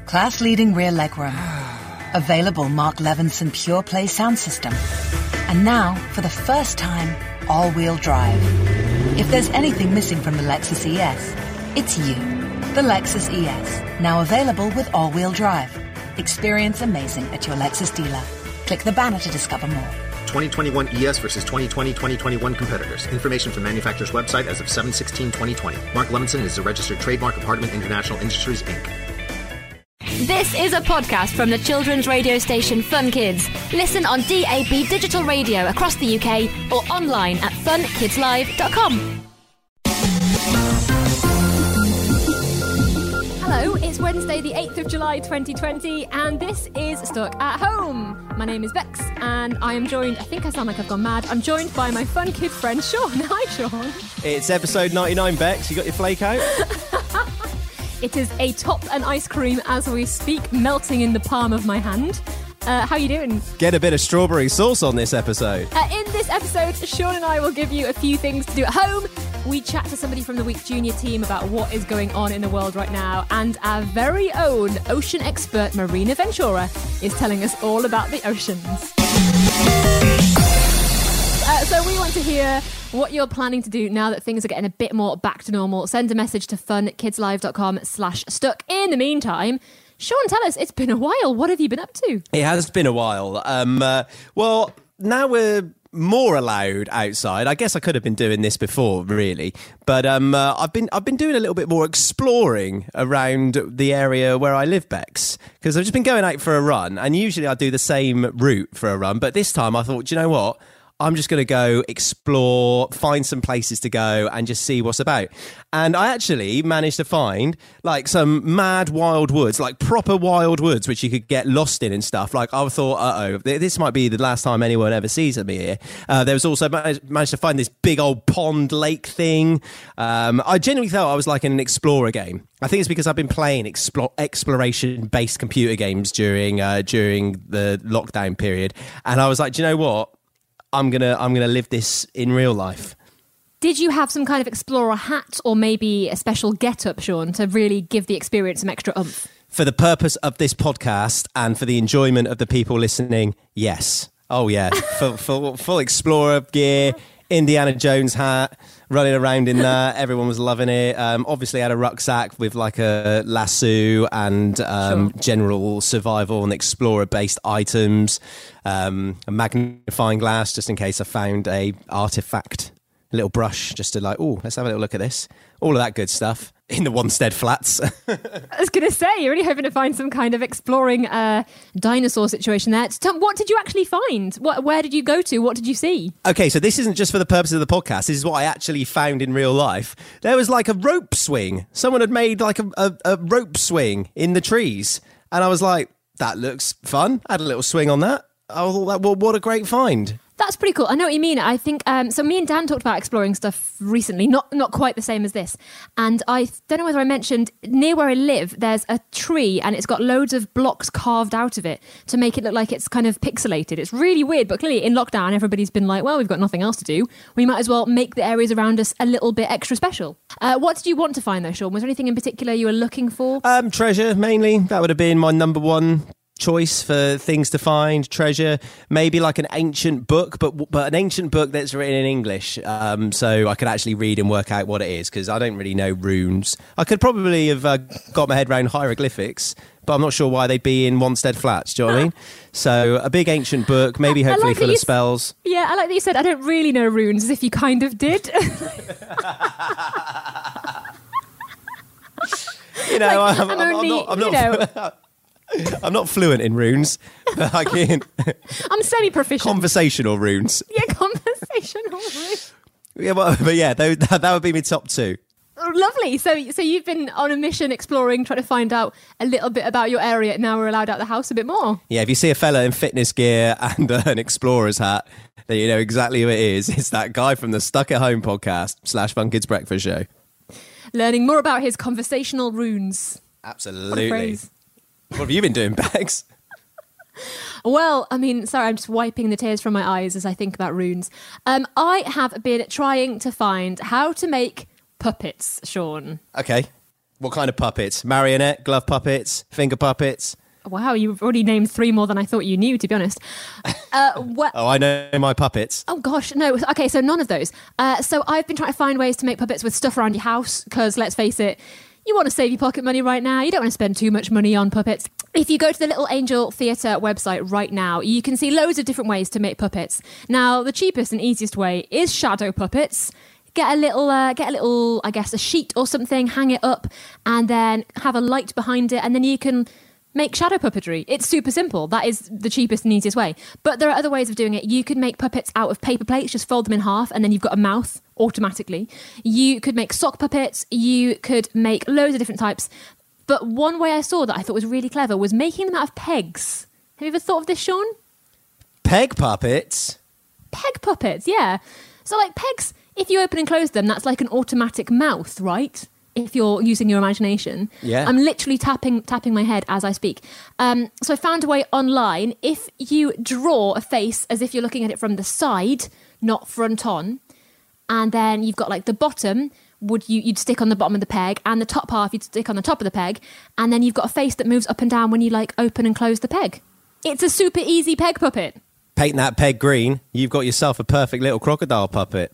Class-leading rear legroom. Available Mark Levinson Pure Play sound system. And now, for the first time, all-wheel drive. If there's anything missing from the Lexus ES, it's you. The Lexus ES, now available with all-wheel drive. Experience amazing at your Lexus dealer. Click the banner to discover more. 2021 ES versus 2020-2021 competitors. Information from manufacturer's website as of 7/16/2020. Mark Levinson is a registered trademark of Hardeman International Industries, Inc. This is a podcast from the children's radio station Fun Kids. Listen on DAB digital radio across the UK or online at funkidslive.com. Hello, it's Wednesday the 8th of July 2020 and this is Stuck at Home. My name is Bex and I am joined, I think I sound like I've gone mad, I'm joined by my Fun Kid friend Sean. Hi Sean. It's episode 99, Bex. You got your flake out? It is a top and ice cream as we speak, melting in the palm of my hand. How are you doing? Get a bit of strawberry sauce on this episode. In this episode, Sean and I will give you a few things to do at home. We chat to somebody from the Week Junior team about what is going on in the world right now. And our very own ocean expert, Marina Ventura, is telling us all about the oceans. So we want to hear what you're planning to do now that things are getting a bit more back to normal. Send a message to funkidslive.com/stuck. In the meantime, Sean, tell us, it's been a while. What have you been up to? It has been a while. Well, now we're more allowed outside. I guess I could have been doing this before, really. But I've been doing a little bit more exploring around the area where I live, Bex, because I've just been going out for a run. And usually I do the same route for a run. But this time I thought, do you know what? I'm just going to go explore, find some places to go and just see what's about. And I actually managed to find like some mad wild woods, like proper wild woods, which you could get lost in and stuff. Like I thought, this might be the last time anyone ever sees me here. There was also managed to find this big old pond lake thing. I genuinely thought I was like in an explorer game. I think it's because I've been playing exploration-based computer games during the lockdown period. And I was like, do you know what? I'm gonna live this in real life. Did you have some kind of explorer hat or maybe a special get-up, Sean, to really give the experience some extra oomph? For the purpose of this podcast and for the enjoyment of the people listening, yes. Oh yeah, full explorer gear, Indiana Jones hat, running around in that. Everyone was loving it. Obviously, I had a rucksack with like a lasso and general survival and explorer-based items. A magnifying glass just in case I found a artifact. A little brush just to like, let's have a little look at this. All of that good stuff in the Wanstead Flats. I was going to say, you're really hoping to find some kind of exploring dinosaur situation there. What did you actually find? Where did you go to? What did you see? Okay, so this isn't just for the purpose of the podcast. This is what I actually found in real life. There was like a rope swing. Someone had made like a rope swing in the trees. And I was like, that looks fun. I had a little swing on that. I thought, what a great find. That's pretty cool. I know what you mean. I think, so me and Dan talked about exploring stuff recently, not quite the same as this. And I don't know whether I mentioned, near where I live, there's a tree and it's got loads of blocks carved out of it to make it look like it's kind of pixelated. It's really weird, but clearly in lockdown, everybody's been like, well, we've got nothing else to do. We might as well make the areas around us a little bit extra special. What did you want to find though, Sean? Was there anything in particular you were looking for? Treasure, mainly. That would have been my number one choice for things to find. Treasure, maybe like an ancient book, but an ancient book that's written in English, so I could actually read and work out what it is, because I don't really know runes. I could probably have got my head around hieroglyphics, but I'm not sure why they'd be in Wanstead Flats. Do you know what I mean? So a big ancient book, maybe hopefully full of spells. Yeah, I like that you said I don't really know runes, as if you kind of did. You know, like, I'm not fluent in runes, but I can. I'm semi-proficient. Conversational runes. Yeah, conversational runes. Yeah, but yeah, that would be my top two. Oh, lovely. So you've been on a mission exploring, trying to find out a little bit about your area. Now we're allowed out the house a bit more. Yeah, if you see a fella in fitness gear and an explorer's hat, then you know exactly who it is. It's that guy from the Stuck at Home podcast / Fun Kids Breakfast Show. Learning more about his conversational runes. Absolutely. What have you been doing, Bags? Well, I mean, sorry, I'm just wiping the tears from my eyes as I think about runes. I have been trying to find how to make puppets, Sean. Okay. What kind of puppets? Marionette, glove puppets, finger puppets? Wow, you've already named 3 more than I thought you knew, to be honest. Oh, I know my puppets. Oh, gosh, no. Okay, so none of those. So I've been trying to find ways to make puppets with stuff around your house, because let's face it, you want to save your pocket money right now. You don't want to spend too much money on puppets. If you go to the Little Angel Theatre website right now, you can see loads of different ways to make puppets. Now, the cheapest and easiest way is shadow puppets. Get a little, I guess, a sheet or something, hang it up, and then have a light behind it, and then you can make shadow puppetry. It's super simple. That is the cheapest and easiest way. But there are other ways of doing it. You could make puppets out of paper plates, just fold them in half, and then you've got a mouth automatically. You could make sock puppets. You could make loads of different types. But one way I saw that I thought was really clever was making them out of pegs. Have you ever thought of this, Sean? Peg puppets? Peg puppets, yeah. So like pegs, if you open and close them, that's like an automatic mouth, right? If you're using your imagination. Yeah. I'm literally tapping my head as I speak. So I found a way online. If you draw a face as if you're looking at it from the side, not front on, and then you've got like the bottom, you'd stick on the bottom of the peg, and the top half you'd stick on the top of the peg, and then you've got a face that moves up and down when you like open and close the peg. It's a super easy peg puppet. Paint that peg green, you've got yourself a perfect little crocodile puppet.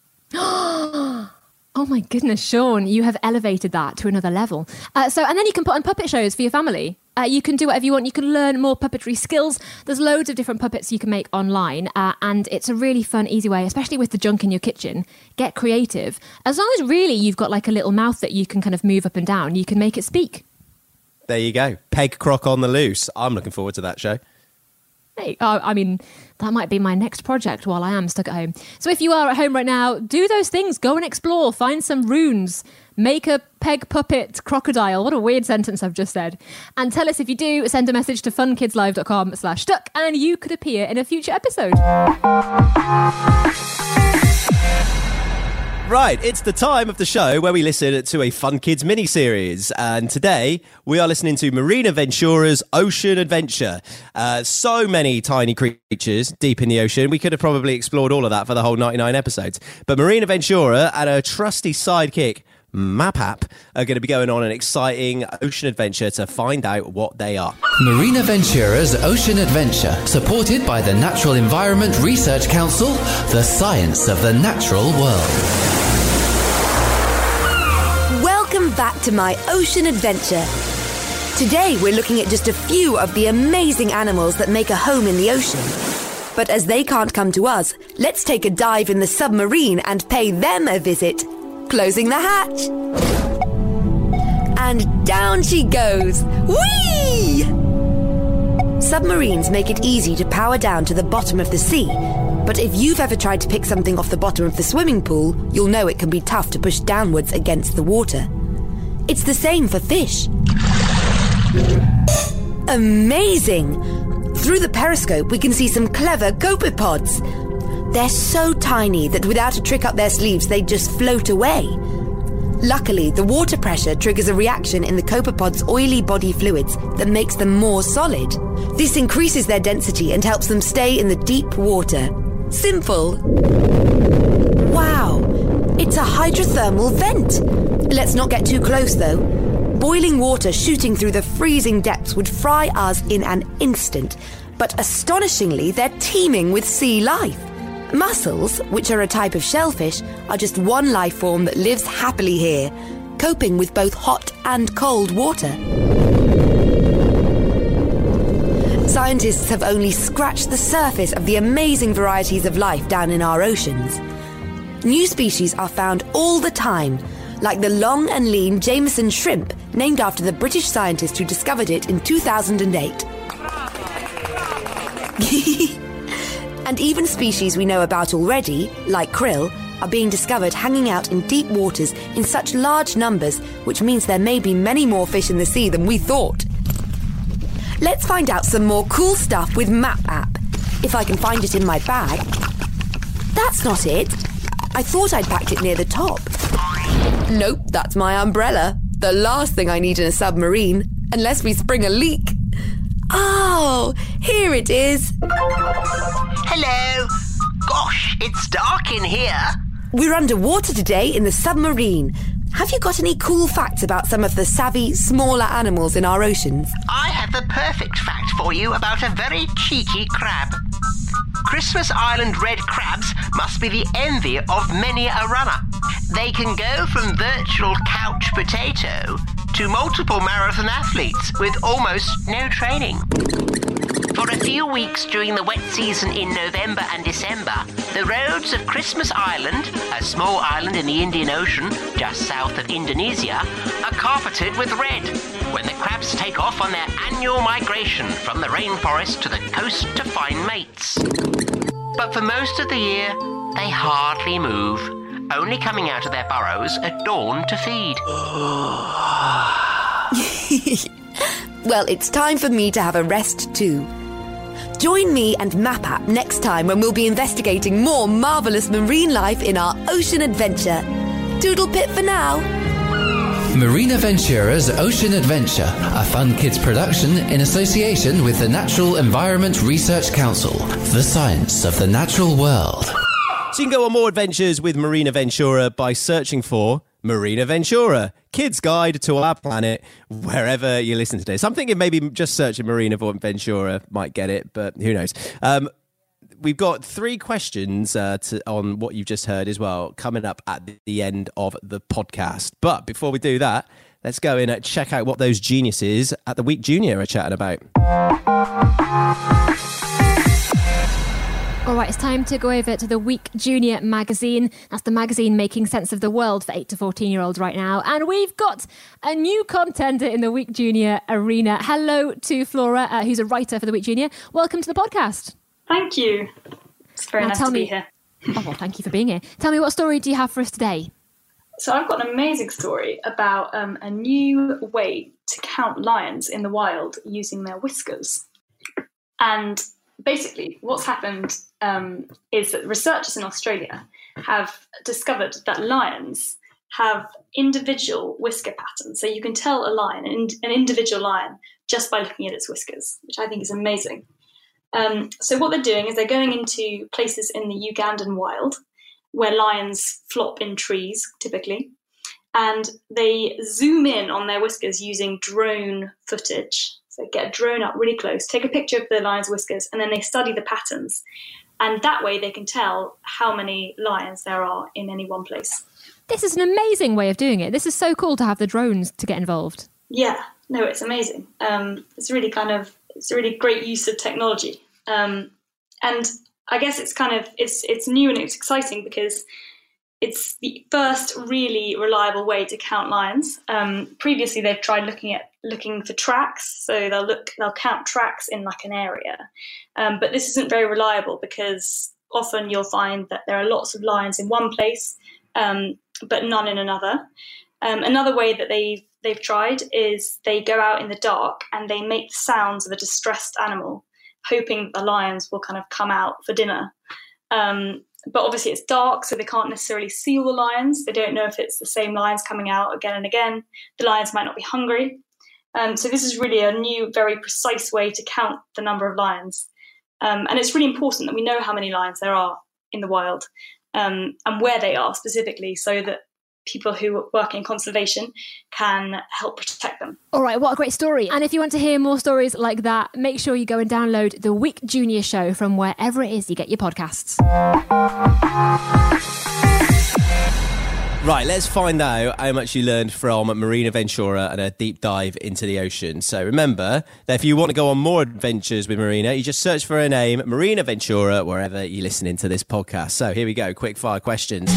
Oh my goodness, Sean, you have elevated that to another level. And then you can put on puppet shows for your family. You can do whatever you want. You can learn more puppetry skills. There's loads of different puppets you can make online. And it's a really fun, easy way, especially with the junk in your kitchen. Get creative. As long as really you've got like a little mouth that you can kind of move up and down, you can make it speak. There you go. Peg croc on the loose. I'm looking forward to that show. Hey, I mean, that might be my next project while I am stuck at home. So if you are at home right now, do those things. Go and explore. Find some runes. Make a peg puppet crocodile. What a weird sentence I've just said. And tell us if you do. Send a message to funkidslive.com/stuck and you could appear in a future episode. Right, it's the time of the show where we listen to a Fun Kids mini-series. And today, we are listening to Marina Ventura's Ocean Adventure. So many tiny creatures deep in the ocean. We could have probably explored all of that for the whole 99 episodes. But Marina Ventura and her trusty sidekick, Map-App, are going to be going on an exciting ocean adventure to find out what they are. Marina Ventura's Ocean Adventure, supported by the Natural Environment Research Council, the science of the natural world. Welcome back to my ocean adventure. Today we're looking at just a few of the amazing animals that make a home in the ocean. But as they can't come to us, let's take a dive in the submarine and pay them a visit. Closing the hatch. And down she goes. Whee! Submarines make it easy to power down to the bottom of the sea. But if you've ever tried to pick something off the bottom of the swimming pool, you'll know it can be tough to push downwards against the water. It's the same for fish. Amazing! Through the periscope, we can see some clever copepods. They're so tiny that without a trick up their sleeves, they just float away. Luckily, the water pressure triggers a reaction in the copepod's oily body fluids that makes them more solid. This increases their density and helps them stay in the deep water. Simple. Wow, it's a hydrothermal vent. Let's not get too close, though. Boiling water shooting through the freezing depths would fry us in an instant. But astonishingly, they're teeming with sea life. Mussels, which are a type of shellfish, are just one life form that lives happily here, coping with both hot and cold water. Scientists have only scratched the surface of the amazing varieties of life down in our oceans. New species are found all the time, like the long and lean Jameson shrimp, named after the British scientist who discovered it in 2008. And even species we know about already, like krill, are being discovered hanging out in deep waters in such large numbers, which means there may be many more fish in the sea than we thought. Let's find out some more cool stuff with Map-App, if I can find it in my bag. That's not it. I thought I'd packed it near the top. Nope, that's my umbrella. The last thing I need in a submarine, unless we spring a leak. Oh, here it is. Hello. Gosh, it's dark in here. We're underwater today in the submarine. have you got any cool facts about some of the savvy, smaller animals in our oceans? I have the perfect fact for you about a very cheeky crab. Christmas Island red crabs must be the envy of many a runner. They can go from virtual couch potato to multiple marathon athletes with almost no training. For a few weeks during the wet season in November and December, the roads of Christmas Island, a small island in the Indian Ocean just south of Indonesia, are carpeted with red when the crabs take off on their annual migration from the rainforest to the coast to find mates. But for most of the year, they hardly move, only coming out of their burrows at dawn to feed. Well, it's time for me to have a rest too. Join me and MapApp next time when we'll be investigating more marvellous marine life in our ocean adventure. Doodle pip for now. Marina Ventura's Ocean Adventure, a Fun Kids production in association with the Natural Environment Research Council, the science of the natural world. So you can go on more adventures with Marina Ventura by searching for Marina Ventura, Kids Guide to Our Planet, wherever you listen today. So I'm thinking maybe just searching Marina Ventura might get it, but who knows. We've got 3 questions on what you've just heard as well, coming up at the end of the podcast. But before we do that, let's go in and check out what those geniuses at the Week Junior are chatting about. All right, it's time to go over to the Week Junior magazine. That's the magazine making sense of the world for 8 to 14-year-olds right now. And we've got a new contender in the Week Junior arena. Hello to Flora, who's a writer for the Week Junior. Welcome to the podcast. Thank you. It's very nice to be here. Oh, well, thank you for being here. Tell me, what story do you have for us today? So I've got an amazing story about a new way to count lions in the wild using their whiskers. And basically, what's happened is that researchers in Australia have discovered that lions have individual whisker patterns. So you can tell a lion, an individual lion, just by looking at its whiskers, which I think is amazing. So what they're doing is they're going into places in the Ugandan wild where lions flop in trees, typically, and they zoom in on their whiskers using drone footage. So get a drone up really close, take a picture of the lion's whiskers, and then they study the patterns. And that way they can tell how many lions there are in any one place. This is an amazing way of doing it. This is so cool to have the drones to get involved. Yeah, no, it's amazing. It's a really great use of technology. And I guess it's new and it's exciting because it's the first really reliable way to count lions. Previously, they've tried looking for tracks, so they'll count tracks in like an area. But this isn't very reliable because often you'll find that there are lots of lions in one place, but none in another. Another way that they've tried is they go out in the dark and they make the sounds of a distressed animal, hoping the lions will kind of come out for dinner. But obviously it's dark, so they can't necessarily see all the lions. They don't know if it's the same lions coming out again and again. The lions might not be hungry. So this is really a new, very precise way to count the number of lions. And it's really important that we know how many lions there are in the wild and where they are specifically, so that people who work in conservation can help protect them. All right, what a great story. And if you want to hear more stories like that, make sure you go and download the Week Junior show from wherever it is you get your podcasts. Right, let's find out how much you learned from Marina Ventura and a deep dive into the ocean. So remember that if you want to go on more adventures with Marina, you just search for her name, Marina Ventura, wherever you're listening to this podcast. So here we go, quick fire questions.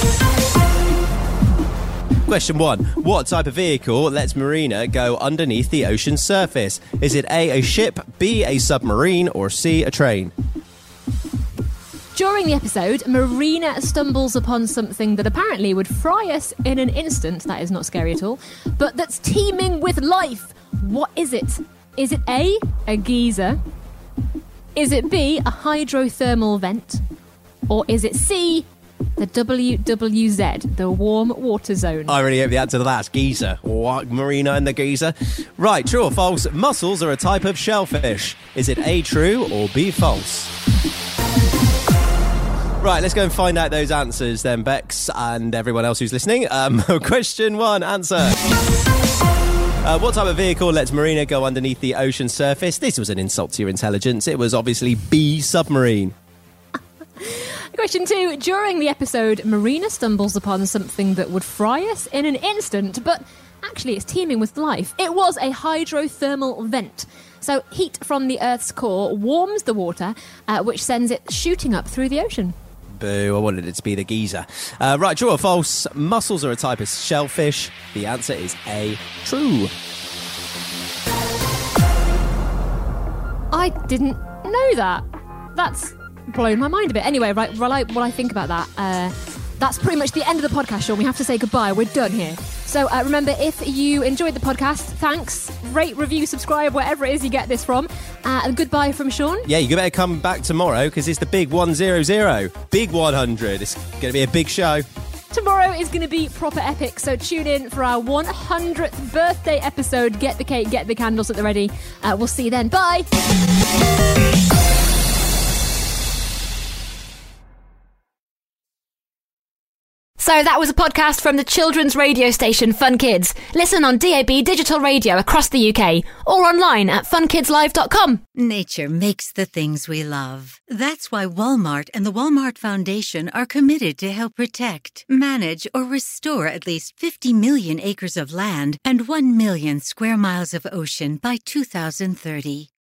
Question 1. What type of vehicle lets Marina go underneath the ocean's surface? Is it A, a ship, B, a submarine, or C, a train? During the episode, Marina stumbles upon something that apparently would fry us in an instant. That is not scary at all. But that's teeming with life. What is it? Is it A, a geyser? Is it B, a hydrothermal vent? Or is it C, the WWZ, the warm water zone? I really hope the answer to that's geyser. What, Marina and the geyser? Right, true or false? Mussels are a type of shellfish. Is it A, true, or B, false? Right, let's go and find out those answers then, Bex, and everyone else who's listening. Question 1, answer. What type of vehicle lets Marina go underneath the ocean surface? This was an insult to your intelligence. It was obviously B, submarine. Question 2. During the episode, Marina stumbles upon something that would fry us in an instant, but actually it's teeming with life. It was a hydrothermal vent. So heat from the Earth's core warms the water, which sends it shooting up through the ocean. Boo, I wanted it to be the geezer. Right, true or false? Mussels are a type of shellfish. The answer is A, true. I didn't know that. That's blown my mind a bit. Anyway, right, while I think about that, that's pretty much the end of the podcast, Sean. We have to say goodbye. We're done here. So remember, if you enjoyed the podcast, thanks. Rate, review, subscribe, wherever it is you get this from. And goodbye from Sean. Yeah, you better come back tomorrow because it's the big 100. Big 100. It's going to be a big show. Tomorrow is going to be proper epic, so tune in for our 100th birthday episode. Get the cake, get the candles at the ready. We'll see you then. Bye. So that was a podcast from the children's radio station Fun Kids. Listen on DAB digital radio across the UK or online at funkidslive.com. Nature makes the things we love. That's why Walmart and the Walmart Foundation are committed to help protect, manage, or restore at least 50 million acres of land and 1 million square miles of ocean by 2030.